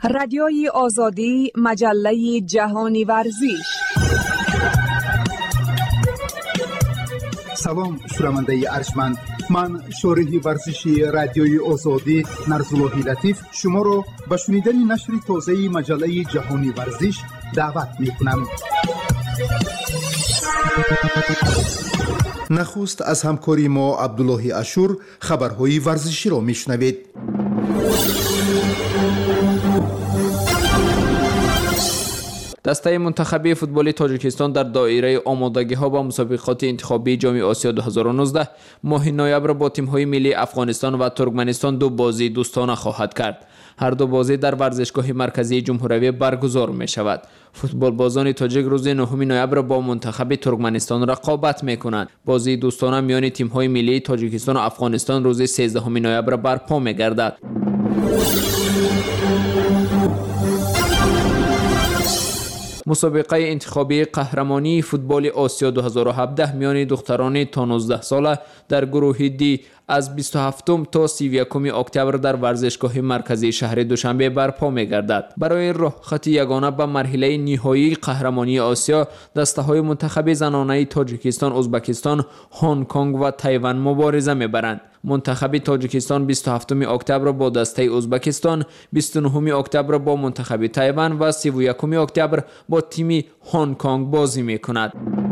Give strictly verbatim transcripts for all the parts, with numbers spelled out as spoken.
رادیوی آزادی، مجله جهانی ورزش. سلام شنونده ارجمند، من شارح ورزشی رادیوی آزادی نرزاللهی لطیف شما را به شنیدن نشر تازه مجله جهانی ورزش دعوت می‌کنم. نخست از همکاری ما عبدالله اشور خبرهای ورزشی را میشنوید. دسته منتخبی فوتبال تاجیکستان در دایره آمادگی‌ها با مسابقات انتخابی جام آسیا دو هزار و نوزده ماه نوامبر با تیم‌های ملی افغانستان و ترکمنستان دو بازی دوستانه خواهد کرد. هر دو بازی در ورزشگاه مرکزی جمهوری برگزار می‌شود. فوتبال بازان تاجیک روز نهم نوامبر با منتخب ترکمنستان رقابت می‌کنند. بازی دوستانه میان تیم‌های ملی تاجیکستان و افغانستان روز سیزدهم نوامبر برپا می‌گردد. مسابقه انتخابی قهرمانی فوتبال آسیا دو هزار و هفده میان دختران تا نوزده ساله در گروه دی از بیست و هفتم تا سی و یکم اکتبر در ورزشگاه مرکزی شهر دوشنبه برپا می‌گردد. برای راه خط یگانه به مرحله نهایی قهرمانی آسیا دسته‌های منتخب زنانه تاجیکستان، ازبکستان، هنگ کنگ و تایوان مبارزه می‌برند. منتخب تاجیکستان بیست و هفتم اکتبر با دسته ازبکستان، بیست و نهم اکتبر با منتخب تایوان و سی و یکم اکتبر با تیم هنگ کنگ بازی می‌کند.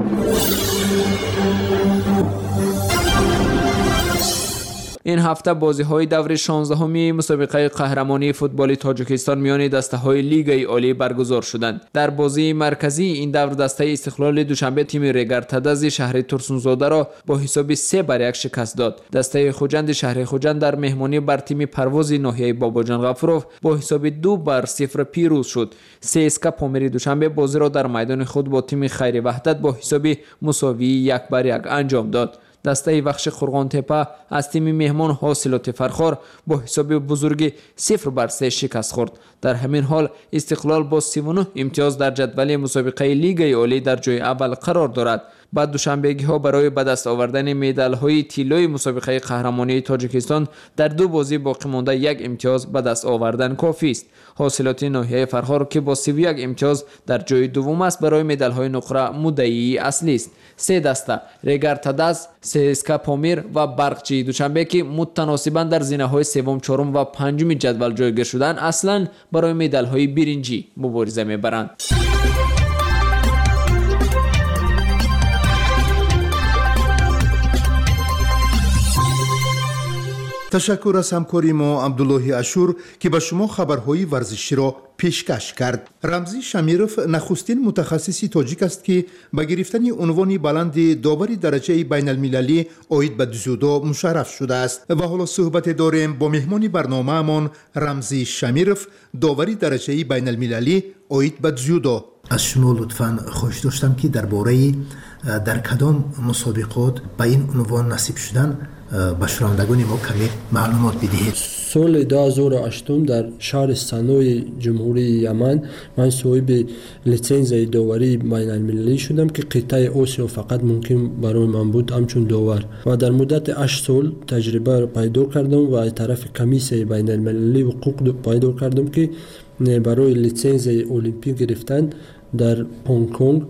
این هفته بازی‌های دور شانزدهم مسابقه قهرمانی فوتبال تاجیکستان میان دسته‌های لیگ عالی برگزار شدند. در بازی مرکزی این دور دسته استقلال دوشنبه تیم ریگرتدز شهر ترسونزاده را با حساب سه بر یک شکست داد. دسته خوجند شهر خوجند در مهمانی بر تیم پرواز ناحیه باباجان غفوروف با حساب دو بر صفر پیروز شد. سی اس کے پامیر دوشنبه بازی را در میدان خود با تیم خیر وحدت با حساب مساوی یک بر یک انجام داد. دسته بخش خرقان تپه از تیم مهمان حاصلات فرخار با حساب بزرگی صفر بر سه شکست خورد. در همین حال استقلال با سی و نه امتیاز در جدول مسابقه لیگ عالی در جای اول قرار دارد. بعد دوشنبهگی ها برای به دست آوردن مدال های طلای مسابقه قهرمانی تاجیکستان در دو بازی باقی مانده یک امتیاز به دست آوردن کافی است. حاصلات ناحیه فرخار که با سی و یک امتیاز در جای دوم است برای مدال های نقره مدعی اصلی است. سه دسته ریگرتدز، سی اس کے پامیر و برقچی دوشنبه که متناسباً در زینه های سوم، چهارم و پنجم جدول جایگیر شدن اصلاً برای مدال های برنجی مبارزه میبرند. تشکر از همکاری ما عبدالله اشور که به شما خبرهای ورزشی را پیشکش کرد. رمزی شمیروف نخستین متخصصی تاجیک است که به گرفتن عنوان بلند داوری درجه بین المللی عاید به جودو مشرف شده است و حالا صحبت داریم با مهمان برنامه مان رمزی شمیروف، داوری درجه بین المللی عاید به جودو. از شما لطفاً خواهش داشتم که درباره در کدام مسابقات به این عنوان نصیب شدن به شنوندگان ما کمی معلومات بدهید. سال دو هزار و هشت در شهر سنای جمهوری یمن من صاحب لیسانس داوری بین المللی شدم که قطعه آسیا فقط ممکن برای من بود همچون داور و در مدت هشت سال تجربه پیدا کردم و از طرف کمیسیون بین المللی حقوق پیدا کردم که برای لیسانس المپیک گرفتن در هنگ کنگ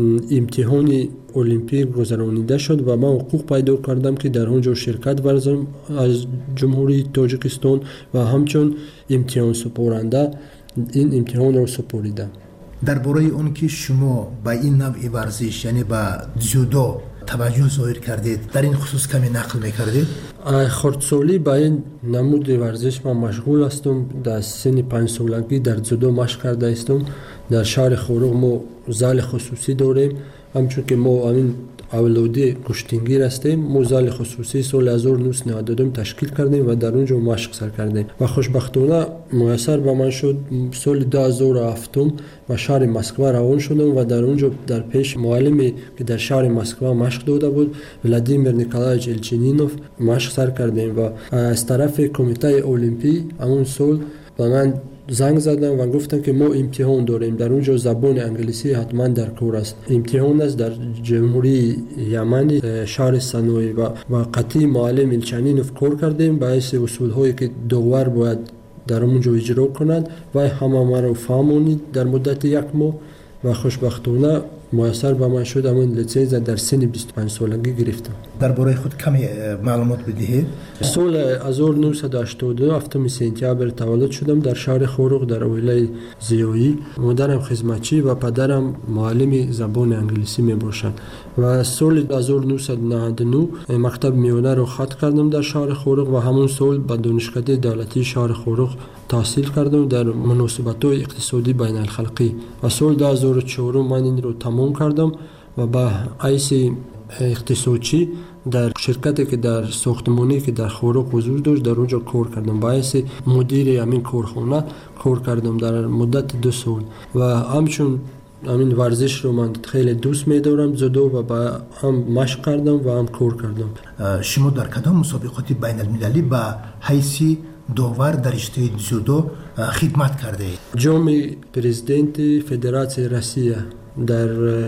امتحان المپیک گذرانیده شد و من حقوق پیدا کردم که در اونجا شرکت ورزم از جمهوری تاجیکستان و همچون امتحان سپارنده این امتحان را سپاریدم. درباره اون که شما با این نوع ورزش یعنی با جودو توجه ظاهر کردید، در این خصوص کمی نقل میکردید؟ خردسالی با این نمود ورزش من مشغول هستم. در سن پنج سالگی در جودو مشق کرده هستم. در شهر خورق ما زال خصوصی داریم، همچون که ما همین اولادی کشتینگیر هستیم. ما زال خصوصی سال هزار و نهصد و نود و دو تشکیل کردیم و در اونجا مشق سر کردیم و خوشبختانه میسر به من شد سال دو هزار و هفت و شهر مسکو روان شدم و در اونجا در پیش معلمی که در شهر مسکو مشق داده بود ولادیمیر نیکولایویچ الچینینوف مشق سر کردیم و از طرف کمیته المپی همون سال به من زنگ زدم و گفتن که ما امتحان داریم در اونجا زبان انگلیسی حتما در کار است. امتحان است در جمهوری یمن شهر سنایی و و قطعی معلم الچنینوف کار کردیم باعث اصول هایی که داور باید در اونجا اجرا کنند و همه ما رو فهمونید در مدت یک ماه و خوشبختانه میسر به من شد همون لیسانس در سن بیست و پنج سالگی گرفتم. درباره خود کمی معلومات بدهید. سال هزار و نهصد و هشتاد و دو هفتم سپتامبر تولد شدم در شهر خوروغ در ولایت زیویی. مادرم خدمتچی و پدرم معلم زبان انگلیسی می باشند و سال هزار و نهصد و نود و نه مکتب میانه رو ختم کردم در شهر خوروغ و همون سال به دانشکده دولتی شهر خوروغ تحصیل کردم در مناسبت‌های اقتصادی بین الخلقی و سال دو هزار و چهار من این رو تمام کردم و به حیث اقتصادچی در شرکتی که در ساختمانی که در خوروغ حضور داشت در اونجا کار کردم. به حیث مدیر همین کارخانه کار کردم در مدت دو سال و همچون همین ورزش رو من خیلی دوست می‌دارم زدو و با هم مشق کردم و هم کار کردم. شما در کدام مسابقات بین المللی به حیث داور در رشته جودو خدمت کرده اید؟ جام پرزیدنت فدراسیون روسیه در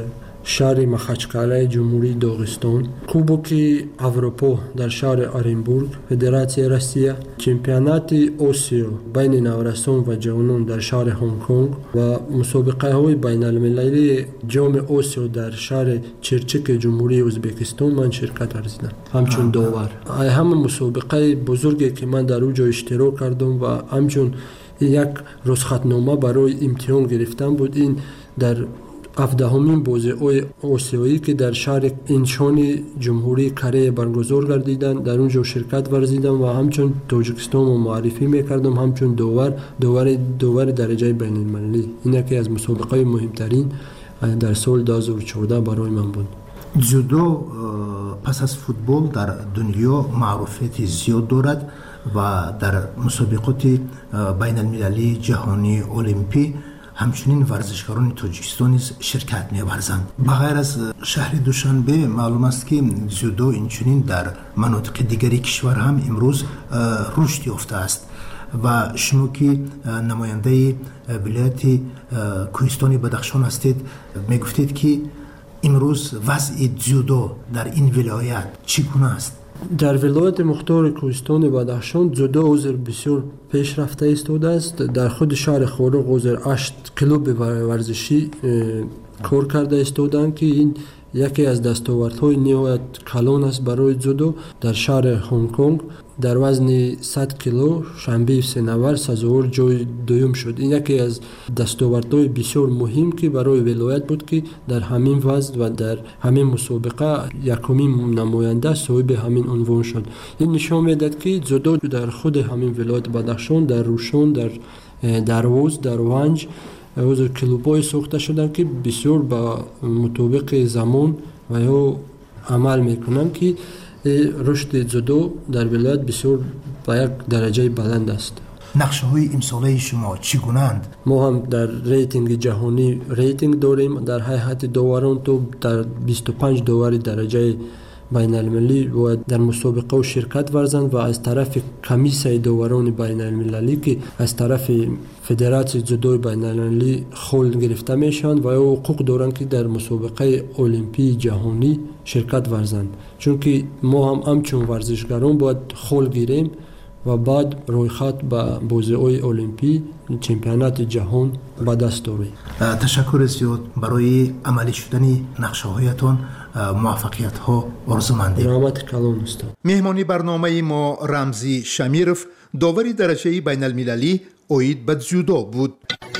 شهر مخچکاله جمهوری داغستان، کوبوک اروپا در شهر آرنبورگ فدراسیون روسیه، چمپیونات آسیا بین نوجوانان و جوانان در شهر هنگ کنگ و مسابقه های بین المللی جام آسیا در شهر چرچک جمهوری ازبکستان من شرکت ورزیدم همچون داور. همه مسابقه بزرگی که من در اونجا اشتراک کردم و همچون یک رخصتنامه برای امتحان گرفتم بود. این در هفدهمین بازی آسیایی که در شهر اینچان جمهوری کره برگزار گردیدن در اونجا شرکت ورزیدم و همچون تاجیکستان رو معرفی میکردم همچون داور داور داور درجه بین المللی. این یکی از مسابقه مهمترین در سال دو هزار و چهارده برای من بود. جودو پس از فوتبال در دنیا معروفیت زیاد دارد و در مسابقات بین المللی جهانی المپی همچنین ورزشکاران تاجیکستان نیز شرکت می‌ورزند. بغیر از شهر دوشنبه معلوم است که جودو اینچنین در مناطق دیگری کشور هم امروز رشد یافته است و شما که نماینده ولایت کوهستان بدخشان هستید میگفتید که امروز وضع جودو در این ولایت چگونه است؟ در ولایت مختار کوهستان بدخشان جودو حضور بسیار پیشرفته ایستاده است. در خود شهر خوروغ حضور هشت کلوب ورزشی کار کرده ایستادند که این یکی از دستاوردهای نهایت کلان است برای جودو. در شهر هنگ کنگ در وزن صد کیلو شنبه سنوار سزاوار جای دوم شد. این یکی از دستاوردهای بسیار مهم که برای ولایت بود که در همین وزن و در همین مسابقه یکمین نماینده صاحب همین عنوان شد. این نشان میدهد که جودو در خود همین ولایت بدخشان در روشن در دروز در ونج حضور کلوبای ساخته شدن که بسیار با مطابق زمان و یا عمل میکنن که رشد جودو در ولایت بسیار با یک درجه بلند است. نقشه های امساله شما چگونند؟ ما هم در ریتینگ جهانی ریتینگ داریم. در هیئت داوران تو در بیست و پنج داور درجه بین المللی و در مسابقه و شرکت ورزند و از طرف کمیسه داوران بین المللی که از طرف فدراسیون جودو بین المللی خول گرفته میشن و حقوق دارند که در مسابقه المپی جهانی شرکت ورزند. چون که ما هم همچون ورزشکاران باید خول گیریم و بعد رویخط به بازی‌های المپی چمپیونات جهان به دست داریم. تشکر زیاد برای عملی شدن نقشه هایتان. موفقیت ها آرزومندیم. رحمت کلان است. مهمانی برنامه ما رمزی شمیرف داوری درجه بین المللی اوید به جودو بود.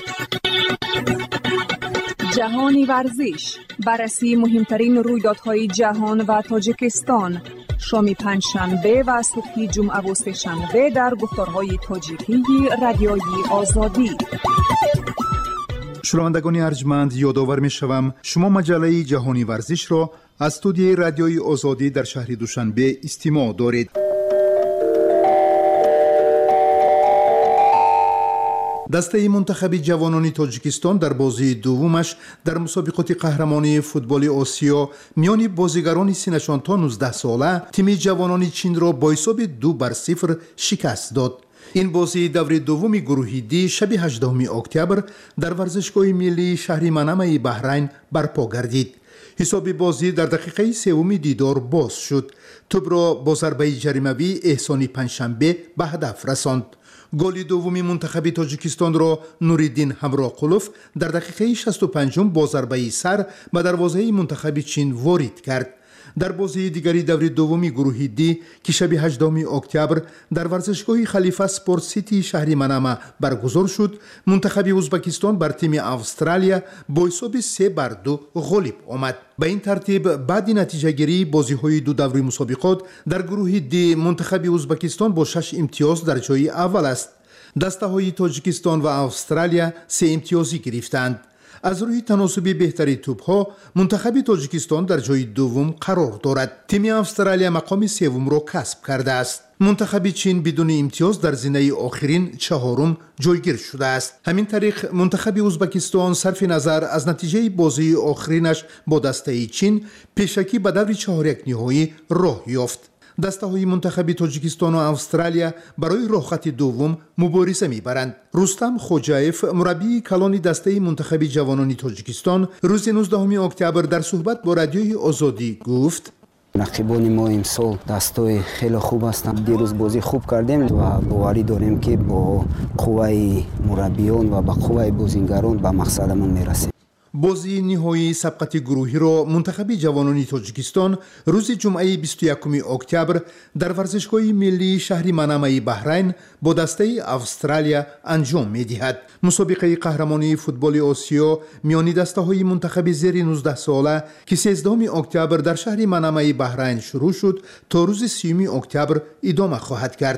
جهانی ورزش، بررسی مهمترین رویدادهای جهان و تاجیکستان، شام پنجشنبه و صبح جمعه و سه‌شنبه در گفتارهای تاجیکی رادیوی آزادی. شنوندگان ارجمند، یادآور می‌شوم شما مجله جهانی ورزش را از استودیوی رادیوی آزادی در شهر دوشنبه استماع دارید. دسته منتخب جوانان تاجیکستان در بازی دومش در مسابقات قهرمانی فوتبال آسیا میان بازیگران سنشان تا نوزده ساله تیم جوانان چین را با حساب دو بر صفر شکست داد. این بازی دور دوم گروه دی شب هجدهم اکتبر در ورزشگاه ملی شهر منامه بحرین برپا گردید. حساب بازی در دقیقه سوم دیدار باز شد. توپ را با ضربه جریمه‌ای احسانی پنجشنبه به هدف رساند. گل دومی منتخب تاجیکستان را نوریدین همراقلوف در دقیقه شصت و پنج با ضربه سر به دروازه منتخب چین وارد کرد. در بازی دیگری دور دومی گروه دی که شب هجدهم اکتبر در ورزشگاه خلیفه سپورت سیتی شهر منامه برگزار شد، منتخب ازبکستان بر تیم استرالیا با حساب سه بر دو غالب آمد. به این ترتیب بعد نتیجه گیری بازی های دو دوره مسابقات در گروه دی منتخب ازبکستان با شش امتیاز در جای اول است. دسته های تاجیکستان و استرالیا سه امتیازی گرفتند. از روی تناسب بهتری توپ ها منتخب تاجیکستان در جای دوم قرار دارد. تیم استرالیا مقام سوم را کسب کرده است. منتخب چین بدون امتیاز در زینه آخرین چهارم جایگیر شده است. همین طریق منتخب ازبکستان صرف نظر از نتیجه بازی آخرینش با دسته چین پیشکی به دور چهار یک نهایی راه یافت. دسته های منتخب تاجیکستان و استرالیا برای راحت دوم مبارزه میبرند. رستم خوجایف مربی کلان دسته منتخب جوانان تاجیکستان روز نوزدهم اکتبر در صحبت با رادیوی آزادی گفت: رقیبان ما امسال دستای خیلی خوب هستند. دیروز بازی خوب کردیم و باوری داریم که با قوه مربیان و با قوه بازیگران به مقصدمون میرسیم. بازی نهایی سبقت گروهی را منتخب جوانان تاجیکستان روز جمعه بیست و یکم اکتبر در ورزشگاه ملی شهر منامه بحرین با دسته استرالیا انجام می‌دهد. مسابقه قهرمانی فوتبال آسیا میان دسته‌های منتخب زیر نوزده ساله که سیزدهم اکتبر در شهر منامه بحرین شروع شد تا روز سیوم اکتبر ادامه خواهد کرد.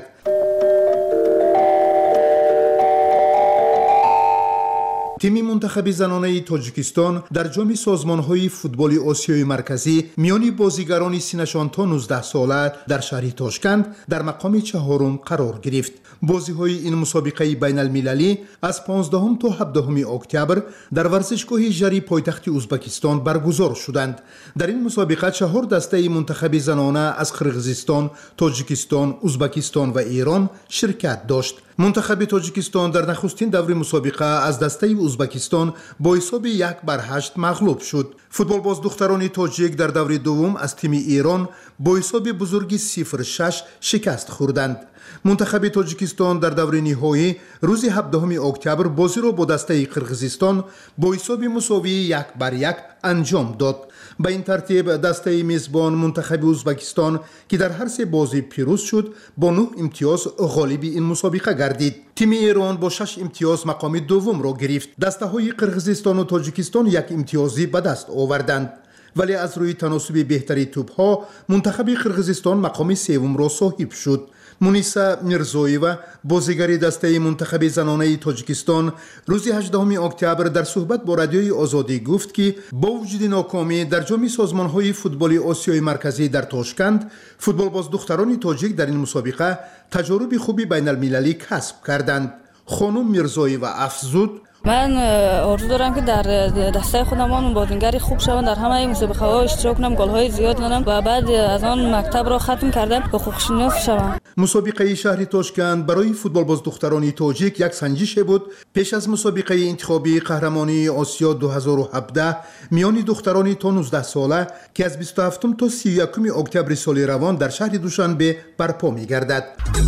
تیم منتخب زنانه تاجیکستان در جام سازمان‌های فوتبال آسیای مرکزی میان بازیگران سنشان تا نوزده ساله در شهر تاشکند در مقام چهارم قرار گرفت. بازی‌های این مسابقه بین المللی از پانزدهم تا هفدهم اکتبر در ورزشگاه ژری پایتخت ازبکستان برگزار شدند. در این مسابقه چهار دسته منتخب زنانه از قرقیزستان، تاجیکستان، ازبکستان و ایران شرکت داشت. منتخب تاجیکستان در نخستین دور مسابقه از دسته ازبکستان با حساب یک بر هشت مغلوب شد. فوتبال باز دختران تاجیک در دور دوم از تیم ایران با حساب بزرگی صفر شش شکست خوردند. منتخب تاجیکستان در دور نهایی روز هفدهم اکتبر بازی را با دسته قرقیزستان با حساب مساوی یک بر یک انجام داد. به این ترتیب دسته میزبان منتخب ازبکستان که در هر سه بازی پیروز شد با نه امتیاز غالب این مسابقه گردید. تیم ایران با شش امتیاز مقام دوم را گرفت. دسته های قرقیزستان و تاجیکستان یک امتیازی به دست آوردند. ولی از روی تناسب بهتری توپ ها منتخب قرقیزستان مقام سوم را صاحب شد. مونیسا میرزویوا بازیگر دسته منتخب زنانه تاجیکستان روز هجدهم اکتبر در صحبت با رادیوی آزادی گفت که با وجود ناکامی در جام سازمان‌های فوتبال آسیای مرکزی در تاشکند، فوتبال باز دختران تاجیک در این مسابقه تجارب خوبی بین المللی کسب کردند. خانم میرزویوا افزود: من آرزو دارم که در دسته خودمان بازیگر خوب شوم، در همه مسابقه ها اشتراک کنم، گل های زیاد زنم و بعد از آن مکتب را ختم کردم حقوق‌شناس شوم. مسابقه شهر تاشکند برای فوتبال باز دختران تاجیک یک سنجش بود پیش از مسابقه انتخابی قهرمانی آسیا دو هزار و هفده میان دختران تا نوزده ساله که از بیست و هفتم تا سی و یکم اکتبر سال روان در شهر دوشنبه برپا می‌گردد.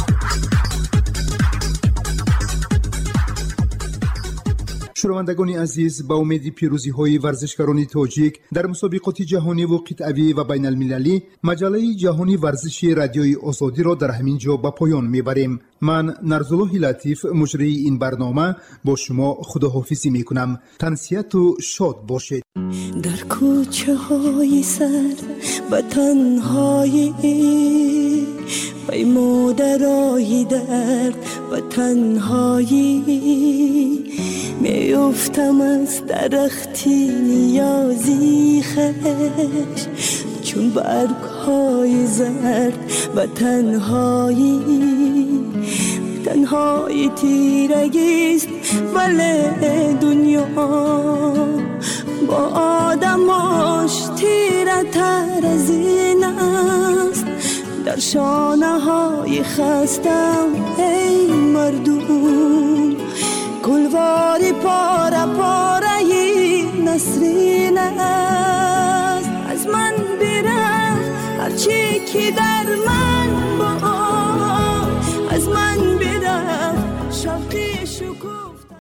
شنوندگان عزیز، با امید پیروزی های ورزشکاران تاجیک در مسابقات جهانی و قطعی و بین المللی، مجله جهانی ورزشی رادیوی آزادی را در همین جا به پایان میبریم. من نرزالله لطیف مجری این برنامه با شما خداحافظی میکنم. تنسیت و شاد باشید. در کوچه های سر و تنهایی پیمودرای درد و تنهایی میافتم از درختی نیازی خش چون برگ های زرد و تنهایی تنهایی تیرگیست ولی دنیا با آدماش تیره تر از این است. در شانه های خستم ای مردم گلواری پاره پاره نسرین است. از من برفت هرچی که در من با